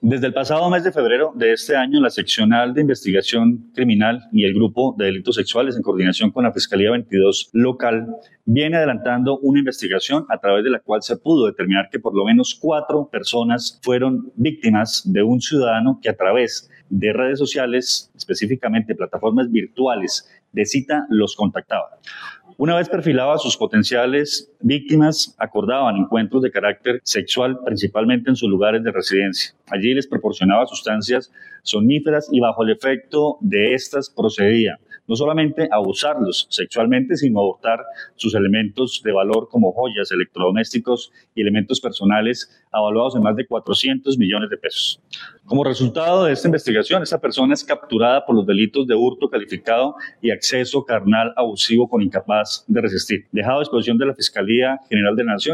Desde el pasado mes de febrero de este año, la Seccional de Investigación Criminal y el Grupo de Delitos Sexuales, en coordinación con la Fiscalía 22 local, viene adelantando una investigación a través de la cual se pudo determinar que por lo menos 4 personas fueron víctimas de un ciudadano que a través de redes sociales, específicamente plataformas virtuales de cita, los contactaba. Una vez perfilaba a sus potenciales víctimas, acordaban encuentros de carácter sexual, principalmente en sus lugares de residencia. Allí les proporcionaba sustancias somníferas y bajo el efecto de estas procedía no solamente a abusarlos sexualmente, sino a hurtar sus elementos de valor como joyas, electrodomésticos y elementos personales avaluados en más de 400 millones de pesos. Como resultado de esta investigación, esta persona es capturada por los delitos de hurto calificado y acceso carnal abusivo con incapaz de resistir, dejado a disposición de la Fiscalía General de la Nación.